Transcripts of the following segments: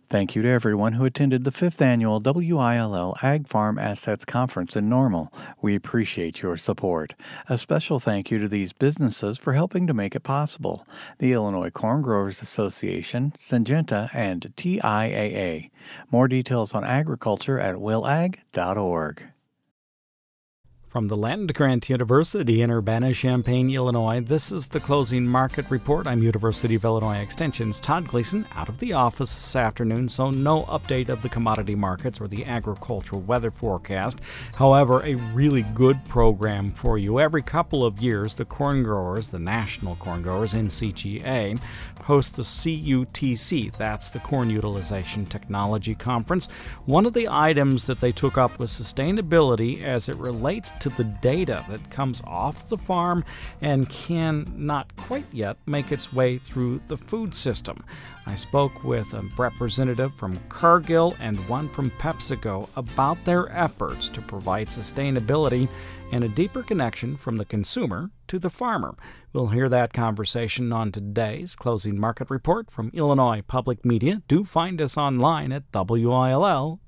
Thank you to everyone who attended the 5th Annual WILL Ag Farm Assets Conference in Normal. We appreciate your support. A special thank you to these businesses for helping to make it possible: the Illinois Corn Growers Association, Syngenta, and TIAA. More details on agriculture at willag.org. From the Land-Grant University in Urbana-Champaign, Illinois, this is the Closing Market Report. I'm University of Illinois Extension's Todd Gleason, out of the office this afternoon, so no update of the commodity markets or the agricultural weather forecast. However, a really good program for you. Every couple of years, the corn growers, the National Corn Growers, NCGA, host the CUTC. That's the Corn Utilization Technology Conference. One of the items that they took up was sustainability as it relates to the data that comes off the farm and can not quite yet make its way through the food system. I spoke with a representative from Cargill and one from PepsiCo about their efforts to provide sustainability and a deeper connection from the consumer to the farmer. We'll hear that conversation on today's Closing Market Report from Illinois Public Media. Do find us online at willag.org.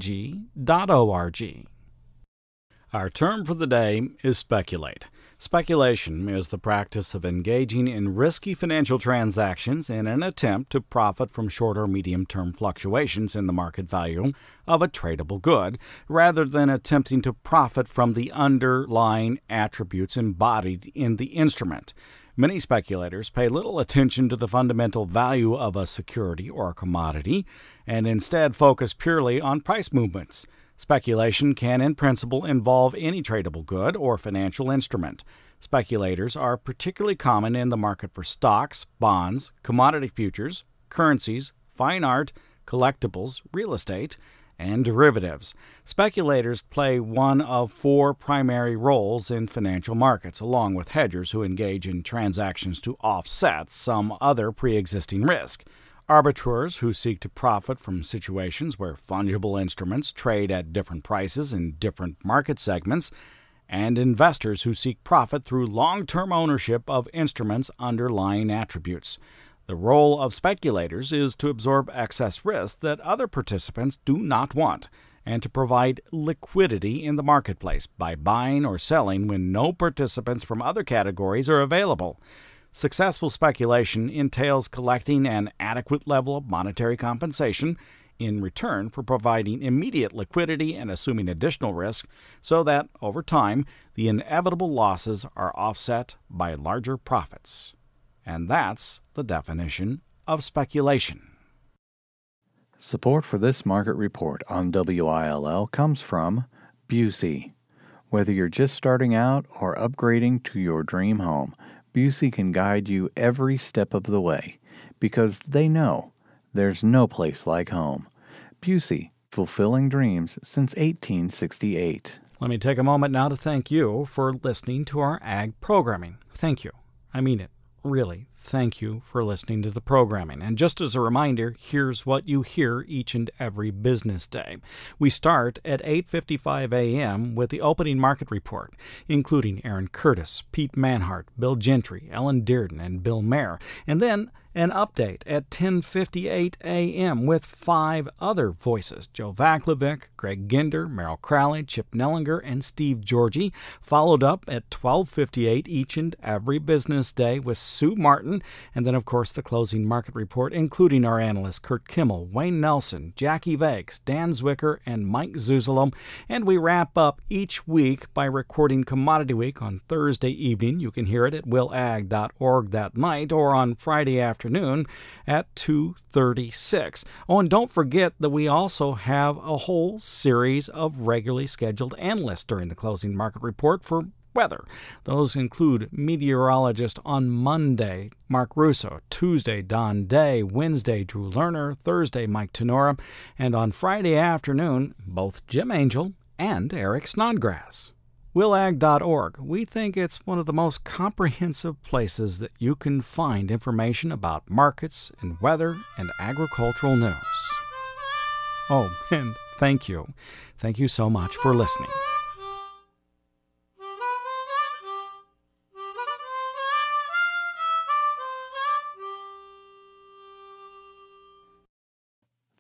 Our term for the day is speculate. Speculation is the practice of engaging in risky financial transactions in an attempt to profit from short or medium-term fluctuations in the market value of a tradable good, rather than attempting to profit from the underlying attributes embodied in the instrument. Many speculators pay little attention to the fundamental value of a security or a commodity, and instead focus purely on price movements. Speculation can, in principle, involve any tradable good or financial instrument. Speculators are particularly common in the market for stocks, bonds, commodity futures, currencies, fine art, collectibles, real estate, and derivatives. Speculators play one of four primary roles in financial markets, along with hedgers who engage in transactions to offset some other pre-existing risk. Arbitrators who seek to profit from situations where fungible instruments trade at different prices in different market segments, and investors who seek profit through long-term ownership of instruments' underlying attributes. The role of speculators is to absorb excess risk that other participants do not want, and to provide liquidity in the marketplace by buying or selling when no participants from other categories are available. Successful speculation entails collecting an adequate level of monetary compensation in return for providing immediate liquidity and assuming additional risk, so that, over time, the inevitable losses are offset by larger profits. And that's the definition of speculation. Support for this market report on WILL comes from Busey. Whether you're just starting out or upgrading to your dream home, Busey can guide you every step of the way, because they know there's no place like home. Busey, fulfilling dreams since 1868. Let me take a moment now to thank you for listening to our ag programming. Thank you. I mean it. Really, thank you for listening to the programming. And just as a reminder, here's what you hear each and every business day. We start at 8:55 a.m. with the opening market report, including Aaron Curtis, Pete Manhart, Bill Gentry, Ellen Dearden, and Bill Mayer. And then an update at 10:58 a.m. with five other voices: Joe Vaclavic, Greg Ginder, Merrill Crowley, Chip Nellinger, and Steve Georgie, followed up at 12:58 each and every business day with Sue Martin, and then, of course, the closing market report, including our analysts Kurt Kimmel, Wayne Nelson, Jackie Vakes, Dan Zwicker, and Mike Zuzolo. And we wrap up each week by recording Commodity Week on Thursday evening. You can hear it at willag.org that night, or on Friday afternoon at 2:36. Oh, and don't forget that we also have a whole series of regularly scheduled analysts during the closing market report for weather. Those include meteorologist on Monday, Mark Russo; Tuesday, Don Day; Wednesday, Drew Lerner; Thursday, Mike Tenora; and on Friday afternoon, both Jim Angel and Eric Snodgrass. willag.org. We think it's one of the most comprehensive places that you can find information about markets and weather and agricultural news. Oh, and thank you. Thank you so much for listening.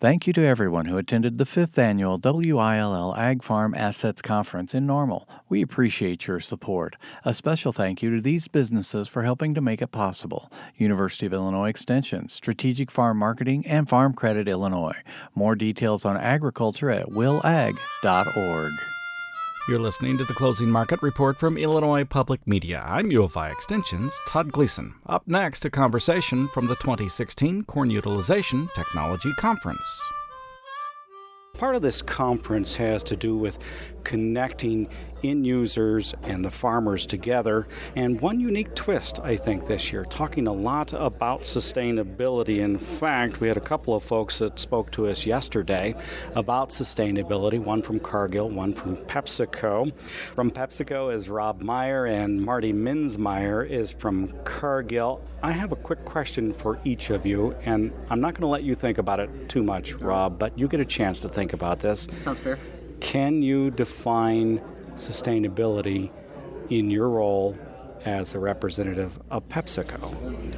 Thank you to everyone who attended the 5th Annual WILL Ag Farm Assets Conference in Normal. We appreciate your support. A special thank you to these businesses for helping to make it possible. University of Illinois Extension, Strategic Farm Marketing, and Farm Credit Illinois. More details on agriculture at willag.org. You're listening to the Closing Market Report from Illinois Public Media. I'm UFI Extension's Todd Gleason. Up next, a conversation from the 2016 Corn Utilization Technology Conference. Part of this conference has to do with connecting end users and the farmers together, and one unique twist, I think, this year, talking a lot about sustainability. In fact, we had a couple of folks that spoke to us yesterday about sustainability, one from Cargill, one from PepsiCo. From PepsiCo is Rob Meyer, and Marty Minzmeyer is from Cargill. I have a quick question for each of you, and I'm not going to let you think about it too much, Rob, but you get a chance to think about this. Sounds fair. Can you define sustainability in your role as a representative of PepsiCo?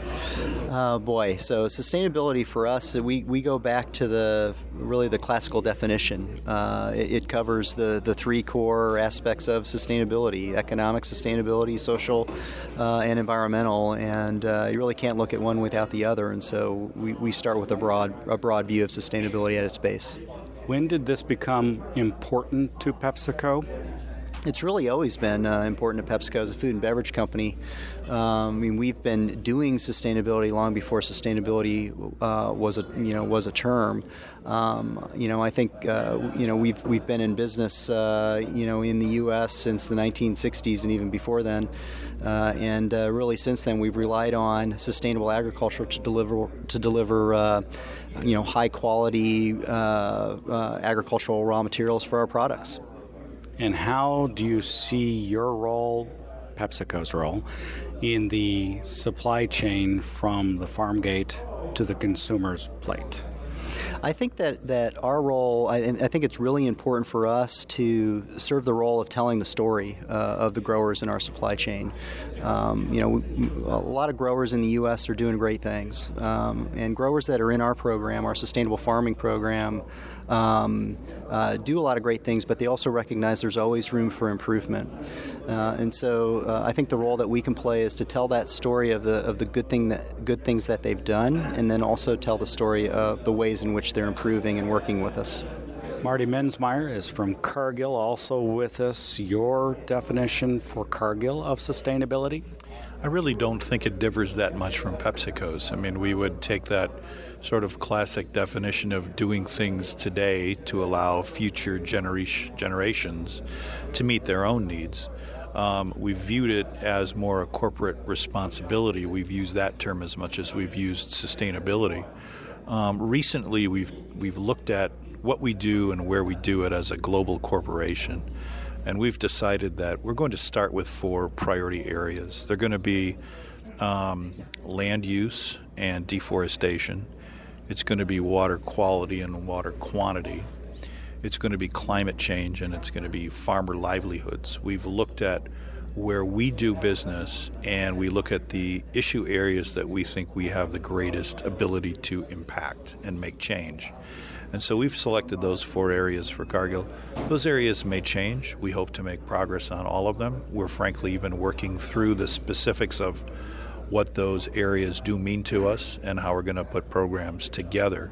So sustainability for us, we go back to the classical definition. It covers the three core aspects of sustainability: economic sustainability, social, and environmental. And you really can't look at one without the other. And so we start with a broad view of sustainability at its base. When did this become important to PepsiCo? It's really always been important to PepsiCo as a food and beverage company. We've been doing sustainability long before sustainability was a term. I think we've been in business in the U.S. since the 1960s and even before then, and really since then we've relied on sustainable agriculture to deliver high quality agricultural raw materials for our products. And how do you see your role, PepsiCo's role, in the supply chain from the farm gate to the consumer's plate? I think that our role, I think it's really important for us to serve the role of telling the story of the growers in our supply chain. A lot of growers in the U.S. are doing great things, and growers that are in our program, our sustainable farming program, do a lot of great things, but they also recognize there's always room for improvement. And so I think the role that we can play is to tell that story of the good things that they've done, and then also tell the story of the ways in which they're improving and working with us. Marty Minzmeyer is from Cargill, also with us. Your definition for Cargill of sustainability? I really don't think it differs that much from PepsiCo's. We would take that sort of classic definition of doing things today to allow future generations to meet their own needs. We've viewed it as more a corporate responsibility. We've used that term as much as we've used sustainability. Recently, we've looked at what we do and where we do it as a global corporation, and we've decided that we're going to start with 4 priority areas. They're going to be land use and deforestation. It's going to be water quality and water quantity. It's going to be climate change, and it's going to be farmer livelihoods. We've looked at where we do business, and we look at the issue areas that we think we have the greatest ability to impact and make change. And so we've selected those 4 areas for Cargill. Those areas may change. We hope to make progress on all of them. We're frankly even working through the specifics of what those areas do mean to us and how we're going to put programs together.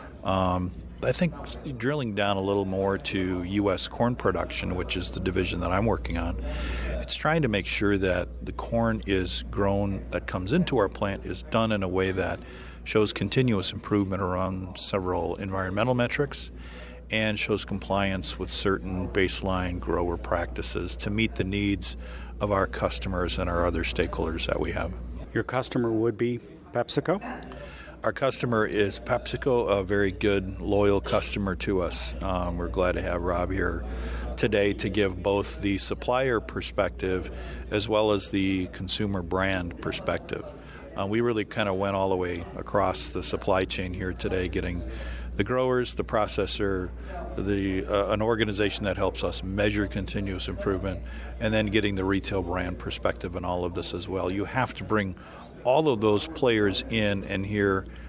I think drilling down a little more to U.S. corn production, which is the division that I'm working on, it's trying to make sure that the corn is grown that comes into our plant is done in a way that shows continuous improvement around several environmental metrics and shows compliance with certain baseline grower practices to meet the needs of our customers and our other stakeholders that we have. Your customer would be PepsiCo? Our customer is PepsiCo, a very good, loyal customer to us. We're glad to have Rob here today to give both the supplier perspective as well as the consumer brand perspective. We really kind of went all the way across the supply chain here today, getting the growers, the processor, an organization that helps us measure continuous improvement, and then getting the retail brand perspective in all of this as well. You have to bring all of those players in and hear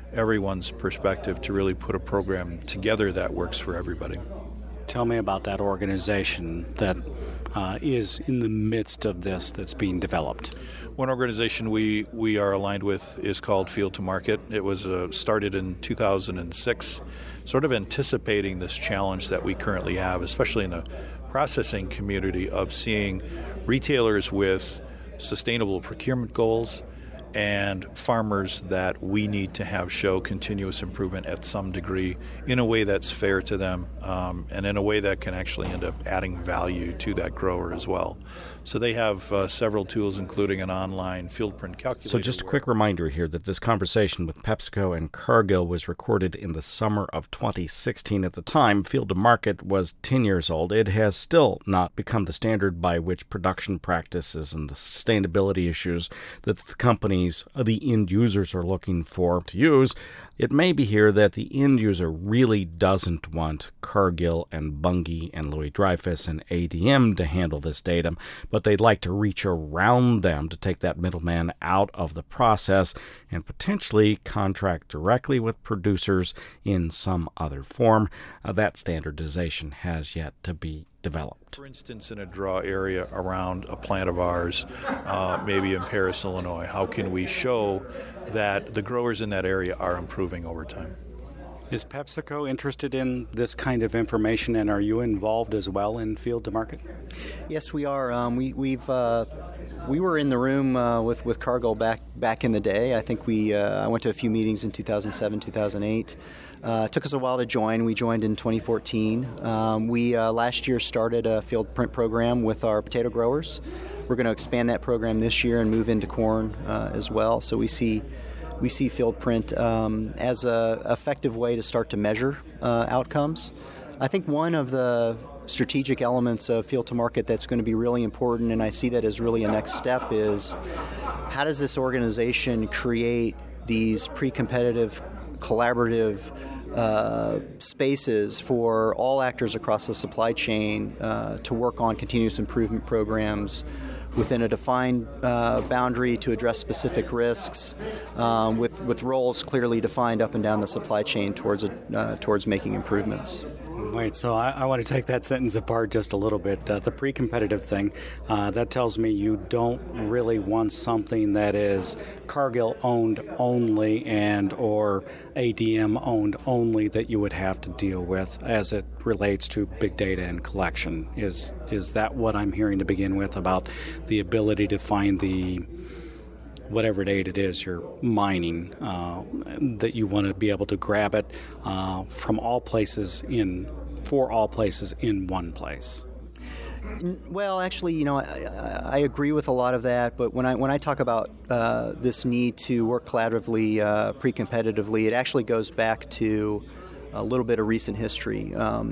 everyone's perspective to really put a program together that works for everybody. Tell me about that organization that is in the midst of this that's being developed. One organization we are aligned with is called Field to Market. It was started in 2006, sort of anticipating this challenge that we currently have, especially in the processing community, of seeing retailers with sustainable procurement goals and farmers that we need to have show continuous improvement at some degree in a way that's fair to them, and in a way that can actually end up adding value to that grower as well. So they have several tools, including an online field print calculator. So just a quick reminder here that this conversation with PepsiCo and Cargill was recorded in the summer of 2016. At the time, Field to Market was 10 years old. It has still not become the standard by which production practices and the sustainability issues that the companies, the end users, are looking for to use. It may be here that the end user really doesn't want Cargill and Bunge and Louis Dreyfus and ADM to handle this data, but they'd like to reach around them to take that middleman out of the process and potentially contract directly with producers in some other form. That standardization has yet to be developed. For instance, in a draw area around a plant of ours, maybe in Paris, Illinois, how can we show that the growers in that area are improving over time? Is PepsiCo interested in this kind of information, and are you involved as well in Field to Market? Yes, we are. We were in the room with Cargill back in the day. I think I went to a few meetings in 2007, 2008. It took us a while to join. We joined in 2014. We last year started a field print program with our potato growers. We're going to expand that program this year and move into corn as well. So we see field print as an effective way to start to measure outcomes. I think one of the strategic elements of Field to Market that's going to be really important, and I see that as really a next step, is how does this organization create these pre-competitive, collaborative spaces for all actors across the supply chain to work on continuous improvement programs within a defined boundary to address specific risks, with roles clearly defined up and down the supply chain towards making improvements. Wait, so I want to take that sentence apart just a little bit. The pre-competitive thing, that tells me you don't really want something that is Cargill-owned only and or ADM-owned only that you would have to deal with as it relates to big data and collection. Is that what I'm hearing to begin with about the ability to find the whatever data it is you're mining, that you want to be able to grab it for all places in one place? Well, actually, I agree with a lot of that. But when I talk about this need to work collaboratively, pre-competitively, it actually goes back to a little bit of recent history.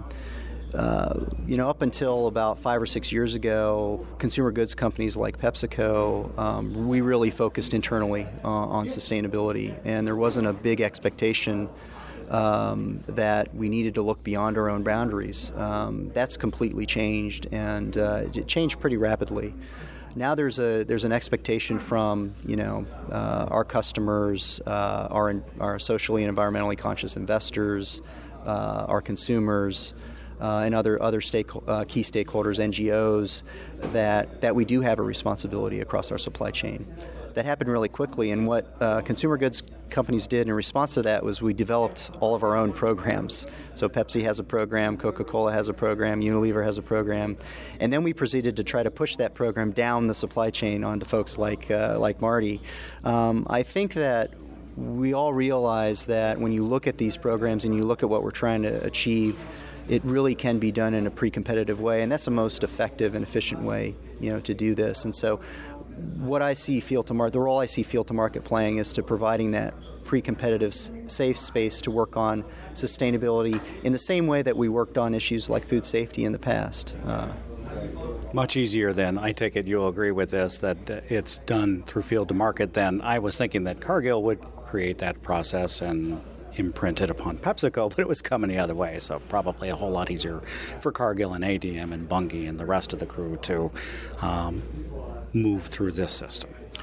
Up until about 5 or 6 years ago, consumer goods companies like PepsiCo, we really focused internally on sustainability, and there wasn't a big expectation that we needed to look beyond our own boundaries. That's completely changed, and it changed pretty rapidly. Now there's an expectation from our customers, our socially and environmentally conscious investors, our consumers, and other key stakeholders, NGOs, that we do have a responsibility across our supply chain. That happened really quickly, and what consumer goods companies did in response to that was we developed all of our own programs. So Pepsi has a program, Coca-Cola has a program, Unilever has a program, and then we proceeded to try to push that program down the supply chain onto folks like Marty. I think that we all realize that when you look at these programs and you look at what we're trying to achieve, it really can be done in a pre-competitive way, and that's the most effective and efficient way, to do this. And so, what I see the role I see Field to Market playing is to providing that pre-competitive, safe space to work on sustainability in the same way that we worked on issues like food safety in the past. Much easier then. I take it you'll agree with this, that it's done through Field to Market. Then I was thinking that Cargill would create that process and imprinted upon PepsiCo, but it was coming the other way, so probably a whole lot easier for Cargill and ADM and Bunge and the rest of the crew to move through this system.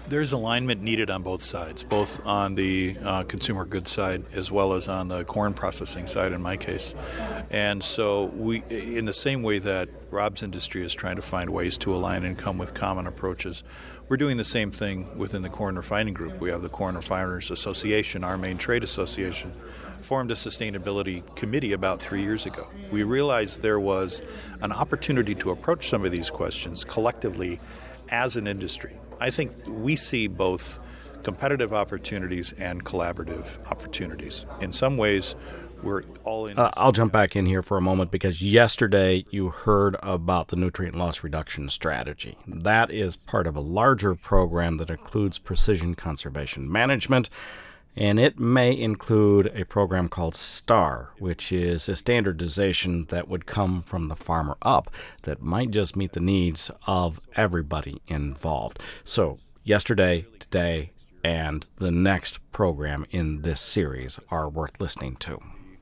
There's alignment needed on both sides, both on the consumer goods side as well as on the corn processing side in my case. And so we, in the same way that Rob's industry is trying to find ways to align and come with common approaches, we're doing the same thing within the corn refining group. We have the Corn Refiners Association, our main trade association, formed a sustainability committee about 3 years ago. We realized there was an opportunity to approach some of these questions collectively as an industry. I think we see both competitive opportunities and collaborative opportunities. In some ways, we're all in. I'll jump back in here for a moment because yesterday you heard about the nutrient loss reduction strategy. That is part of a larger program that includes precision conservation management, and it may include a program called STAR, which is a standardization that would come from the farmer up that might just meet the needs of everybody involved. So yesterday, today, and the next program in this series are worth listening to.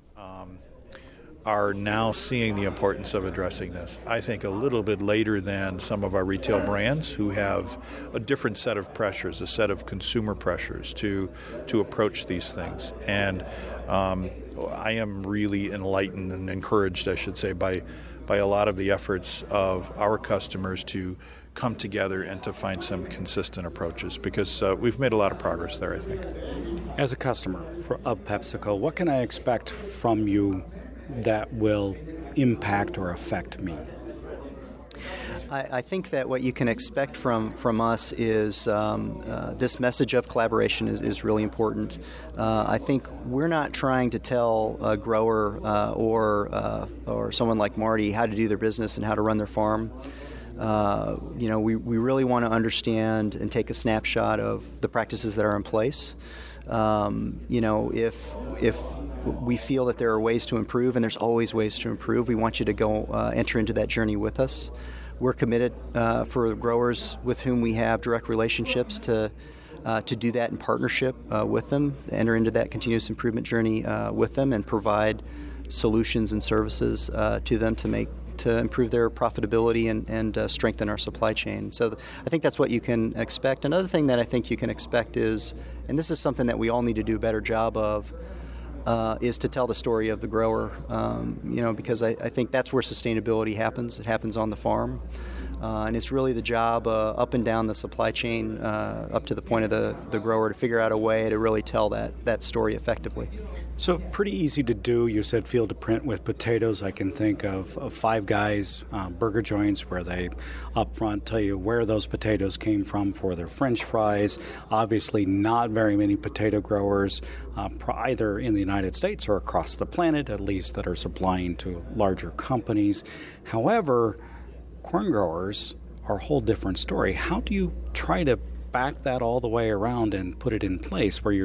Are now seeing the importance of addressing this. I think a little bit later than some of our retail brands who have a different set of pressures, a set of consumer pressures to approach these things. And I am really enlightened and encouraged, I should say, by a lot of the efforts of our customers to come together and to find some consistent approaches because we've made a lot of progress there, I think. As a customer of PepsiCo, what can I expect from you that will impact or affect me? I think that what you can expect from us is this message of collaboration is really important. I think we're not trying to tell a grower or someone like Marty how to do their business and how to run their farm. We really want to understand and take a snapshot of the practices that are in place. If we feel that there are ways to improve, and there's always ways to improve, we want you to go enter into that journey with us. We're committed for growers with whom we have direct relationships to do that in partnership with them, enter into that continuous improvement journey with them, and provide solutions and services to them to improve their profitability and strengthen our supply chain. So I think that's what you can expect. Another thing that I think you can expect is, and this is something that we all need to do a better job of, is to tell the story of the grower, because I think that's where sustainability happens. It happens on the farm. And it's really the job up and down the supply chain, up to the point of the grower, to figure out a way to really tell that story effectively. So pretty easy to do. You said field to print with potatoes. I can think of Five Guys burger joints where they up front tell you where those potatoes came from for their French fries. Obviously not very many potato growers either in the United States or across the planet, at least, that are supplying to larger companies. However, corn growers are a whole different story. How do you try to back that all the way around and put it in place where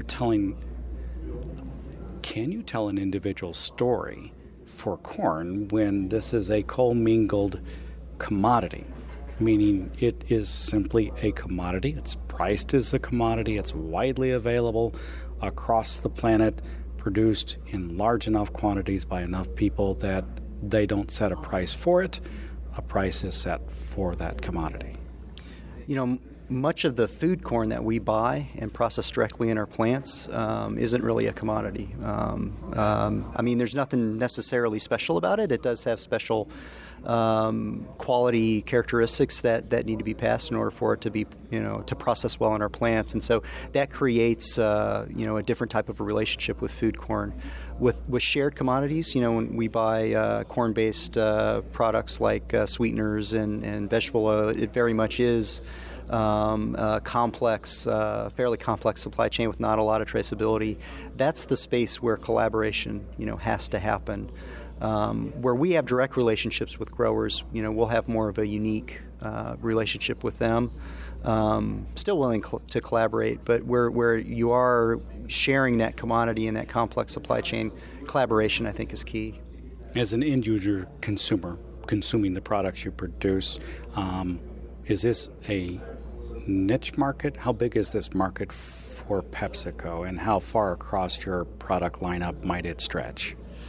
can you tell an individual story for corn when this is a commingled commodity? Meaning it is simply a commodity. It's priced as a commodity. It's widely available across the planet, produced in large enough quantities by enough people that they don't set a price for it. A price is set for that commodity. Much of the food corn that we buy and process directly in our plants isn't really a commodity. There's nothing necessarily special about it. It does have special quality characteristics that need to be passed in order for it to be, to process well in our plants. And so that creates, a different type of a relationship with food corn. With shared commodities, when we buy corn-based products like sweeteners and vegetable oil, it very much is fairly complex supply chain with not a lot of traceability. That's the space where collaboration, has to happen. Where we have direct relationships with growers, we'll have more of a unique relationship with them. Still willing to collaborate, but where you are sharing that commodity and that complex supply chain, collaboration, I think, is key. As an end-user consumer consuming the products you produce, is this a niche market? How big is this market for PepsiCo, and how far across your product lineup might it stretch?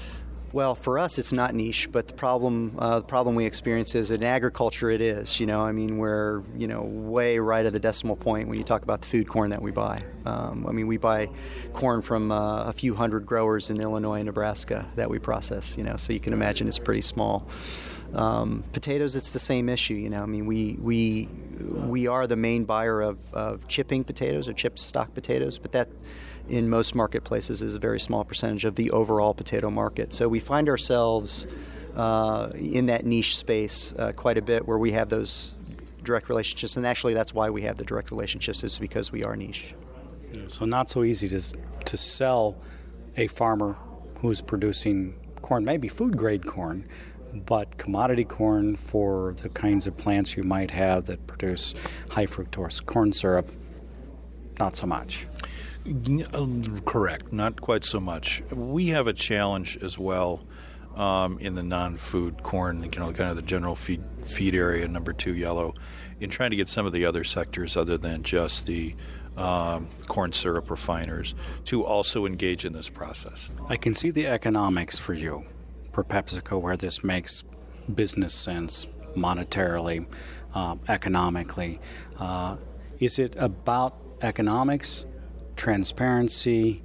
Well, for us, it's not niche, but the problem we experience is in agriculture it is. We're, way right at the decimal point when you talk about the food corn that we buy. We buy corn from a few hundred growers in Illinois and Nebraska that we process, so you can imagine it's pretty small. Potatoes, it's the same issue. We are the main buyer of chipping potatoes or chipped stock potatoes, but that in most marketplaces is a very small percentage of the overall potato market. So we find ourselves in that niche space quite a bit where we have those direct relationships. And actually that's why we have the direct relationships, is because we are niche. So not so easy to sell a farmer who's producing corn, maybe food-grade corn, but commodity corn for the kinds of plants you might have that produce high fructose corn syrup, not so much. Correct. Not quite so much. We have a challenge as well in the non-food corn, kind of the general feed area, number 2 yellow, in trying to get some of the other sectors other than just the corn syrup refiners to also engage in this process. I can see the economics for you, for PepsiCo, where this makes business sense monetarily, economically. Is it about economics, transparency,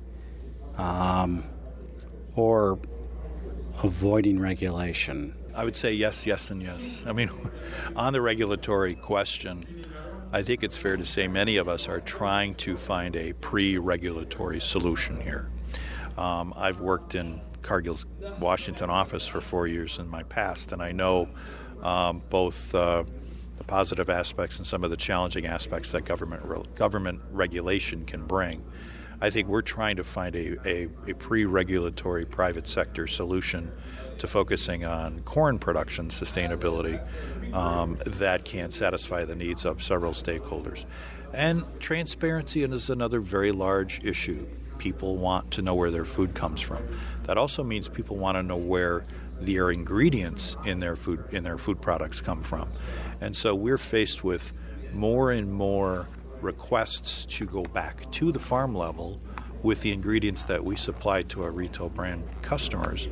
or avoiding regulation? I would say yes, yes, and yes. On the regulatory question, I think it's fair to say many of us are trying to find a pre-regulatory solution here. I've worked in Cargill's Washington office for 4 years in my past, and I know both the positive aspects and some of the challenging aspects that government regulation can bring. I think we're trying to find a pre-regulatory private sector solution to focusing on corn production sustainability that can satisfy the needs of several stakeholders. And transparency is another very large issue. People want to know where their food comes from. That also means people want to know where their ingredients in their food products come from. And so we're faced with more and more requests to go back to the farm level with the ingredients that we supply to our retail brand customers,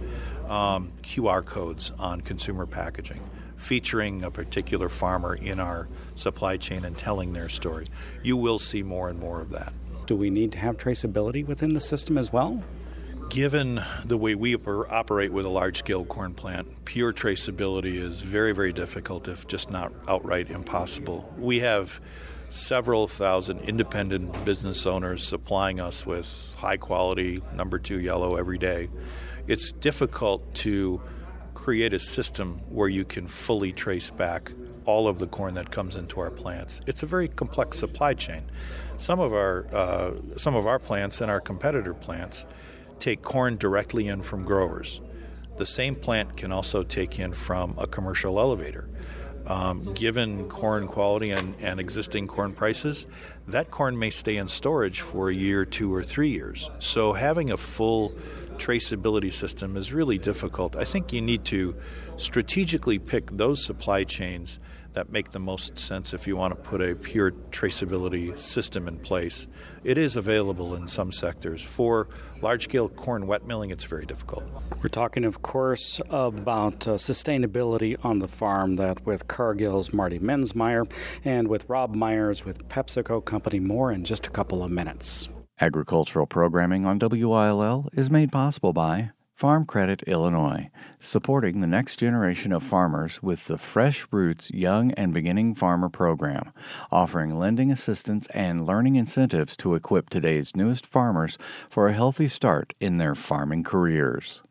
QR codes on consumer packaging, featuring a particular farmer in our supply chain and telling their story. You will see more and more of that. Do we need to have traceability within the system as well? Given the way we operate with a large-scale corn plant, pure traceability is very, very difficult, if just not outright impossible. We have several thousand independent business owners supplying us with high-quality number 2 yellow every day. It's difficult to create a system where you can fully trace back all of the corn that comes into our plants. It's a very complex supply chain. Some of our plants and our competitor plants take corn directly in from growers. The same plant can also take in from a commercial elevator. Given corn quality and existing corn prices, that corn may stay in storage for a year, 2 or 3 years. So having a full traceability system is really difficult. I think you need to strategically pick those supply chains that make the most sense if you want to put a pure traceability system in place. It is available in some sectors. For large-scale corn wet milling, it's very difficult. We're talking, of course, about sustainability on the farm, that with Cargill's Marty Mensmeyer and with Rob Myers with PepsiCo Company. More in just a couple of minutes. Agricultural programming on WILL is made possible by Farm Credit Illinois, supporting the next generation of farmers with the Fresh Roots Young and Beginning Farmer Program, offering lending assistance and learning incentives to equip today's newest farmers for a healthy start in their farming careers.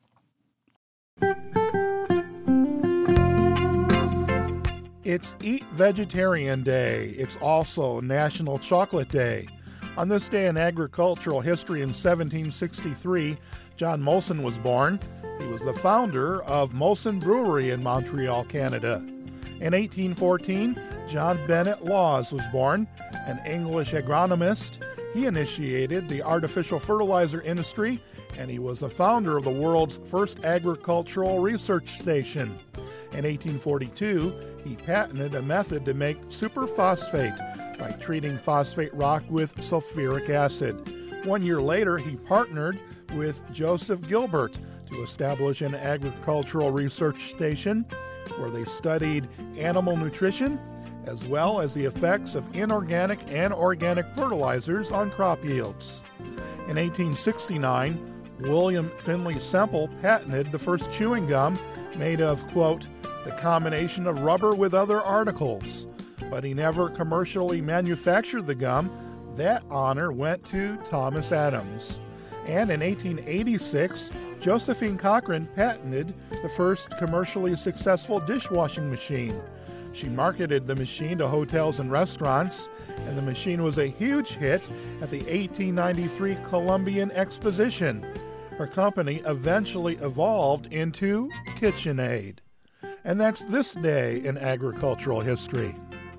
It's Eat Vegetarian Day. It's also National Chocolate Day. On this day in agricultural history in 1763, John Molson was born. He was the founder of Molson Brewery in Montreal, Canada. In 1814, John Bennett Laws was born, an English agronomist. He initiated the artificial fertilizer industry, and he was the founder of the world's first agricultural research station. In 1842, he patented a method to make superphosphate by treating phosphate rock with sulfuric acid. 1 year later, he partnered with Joseph Gilbert to to establish an agricultural research station where they studied animal nutrition as well as the effects of inorganic and organic fertilizers on crop yields. In 1869, William Finley Semple patented the first chewing gum made of, quote, the combination of rubber with other articles. But he never commercially manufactured the gum. That honor went to Thomas Adams. And in 1886, Josephine Cochran patented the first commercially successful dishwashing machine. She marketed the machine to hotels and restaurants, and the machine was a huge hit at the 1893 Columbian Exposition. Her company eventually evolved into KitchenAid. And that's this day in agricultural history.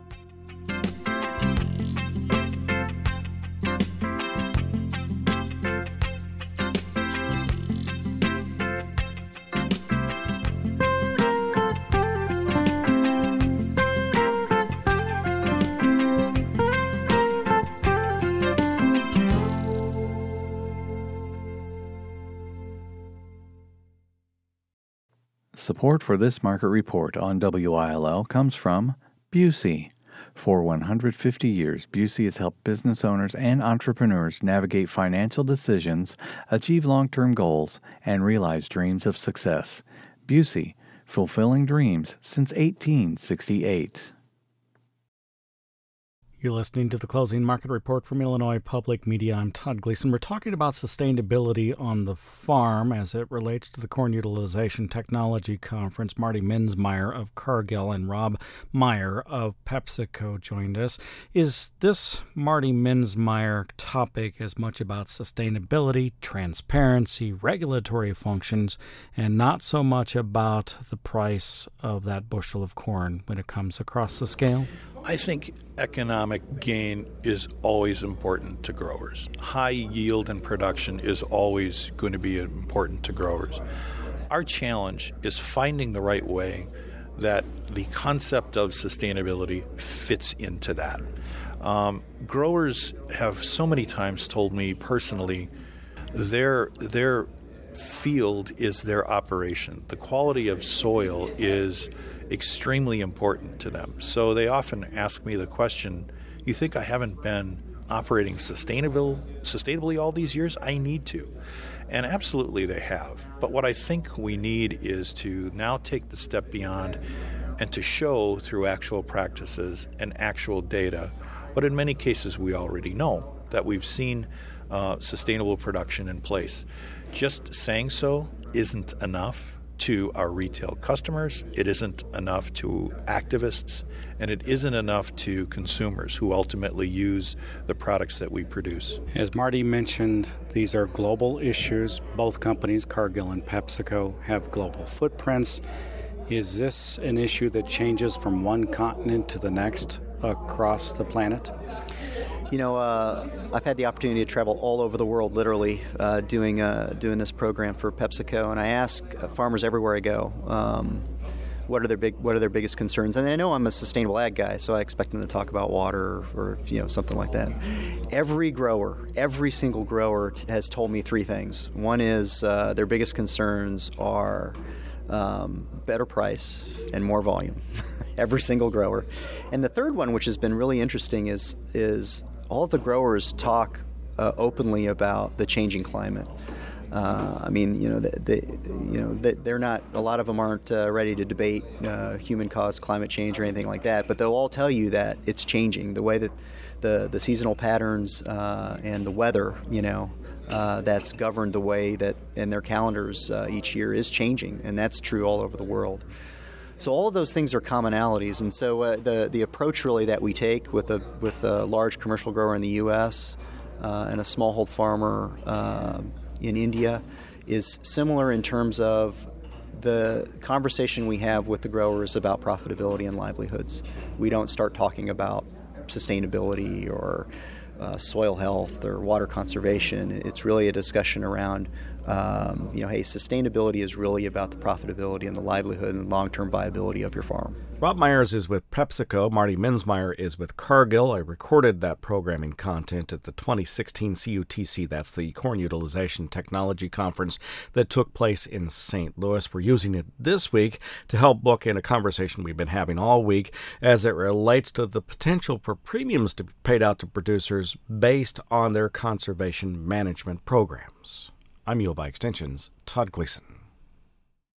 Support for this market report on WILL comes from Busey. For 150 years, Busey has helped business owners and entrepreneurs navigate financial decisions, achieve long-term goals, and realize dreams of success. Busey, fulfilling dreams since 1868. You're listening to the Closing Market Report from Illinois Public Media. I'm Todd Gleason. We're talking about sustainability on the farm as it relates to the Corn Utilization Technology Conference. Marty Minzmeyer of Cargill and Rob Meyer of PepsiCo joined us. Is this Marty Minzmeyer topic as much about sustainability, transparency, regulatory functions, and not so much about the price of that bushel of corn when it comes across the scale? I think economic gain is always important to growers. High yield and production is always going to be important to growers. Our challenge is finding the right way that the concept of sustainability fits into that. Growers have so many times told me personally their field is their operation. The quality of soil is extremely important to them. So they often ask me the question, you think I haven't been operating sustainably all these years? I need to. And absolutely they have. But what I think we need is to now take the step beyond and to show through actual practices and actual data what in many cases we already know, that we've seen sustainable production in place. Just saying so isn't enough to our retail customers, it isn't enough to activists, and it isn't enough to consumers who ultimately use the products that we produce. As Marty mentioned, these are global issues. Both companies, Cargill and PepsiCo, have global footprints. Is this an issue that changes from one continent to the next across the planet? You know, I've had the opportunity to travel all over the world, literally, doing this program for PepsiCo, and I ask farmers everywhere I go, what are their biggest concerns? And I know I'm a sustainable ag guy, so I expect them to talk about water or something like that. Every single grower has told me three things. One is their biggest concerns are better price and more volume. Every single grower. And the third one, which has been really interesting, is all of the growers talk openly about the changing climate. They're not. A lot of them aren't ready to debate human-caused climate change or anything like that. But they'll all tell you that it's changing. The way that the seasonal patterns and the weather, that's governed the way that in their calendars each year is changing, and that's true all over the world. So all of those things are commonalities, and so the approach really that we take with a large commercial grower in the U.S. And a smallhold farmer in India is similar in terms of the conversation we have with the growers about profitability and livelihoods. We don't start talking about sustainability or soil health or water conservation. It's really a discussion around hey, sustainability is really about the profitability and the livelihood and long-term viability of your farm. Rob Myers is with PepsiCo. Marty Minsmeyer is with Cargill. I recorded that programming content at the 2016 CUTC. That's the Corn Utilization Technology Conference that took place in St. Louis. We're using it this week to help book in a conversation we've been having all week as it relates to the potential for premiums to be paid out to producers based on their conservation management programs. I'm U of I Extension's Todd Gleason.